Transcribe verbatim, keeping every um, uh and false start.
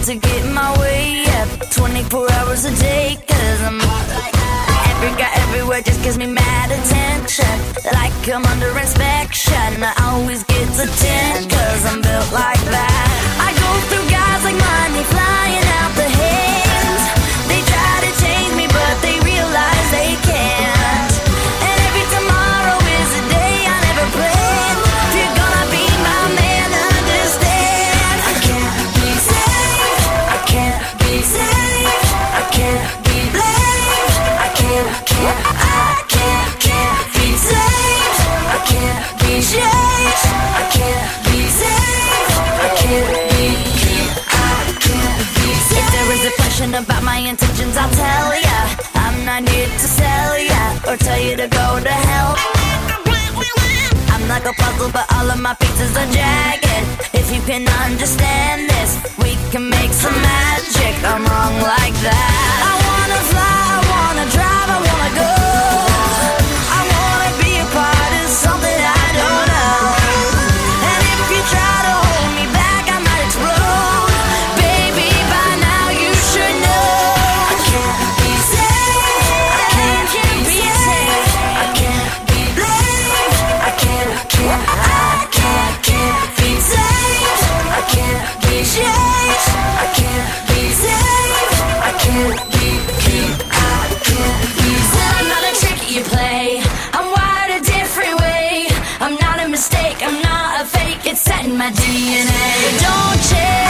to get my way up twenty-four hours a day, cause I'm hot like that. Every guy everywhere just gives me mad attention, like I'm under inspection. I always get the ten, cause I'm built like that. I go through guys like money flying out the hands. They try to change me but they realize they can't. And every tomorrow is a day I never planned. If you're gonna be my man, understand I can't be saved, I can't be saved, I can't be blamed, I can't, can't, I can't, can't be saved, I can't be changed, I can't be saved, I can't be, I can't be saved. If there is a question about my intentions, I'll tell ya. I'm not here to sell ya or tell you to go to hell. I'm like a puzzle, but all of my pieces are jagged. If you can understand this, we can make some magic. I'm wrong like that. I wanna fly, I wanna drive, I wanna go. I wanna be a part of something I don't know. And if you try to hold me back, I might explode. Baby, by now you should know I can't be saved, I can't be saved, I can't be blamed, I can't, can't, I can't, can't be saved, I can't be changed, I can't be saved, I can't be, keep, I can't be saved. I'm not a trick you play, I'm wired a different way. I'm not a mistake, I'm not a fake, it's set in my D N A. Don't change.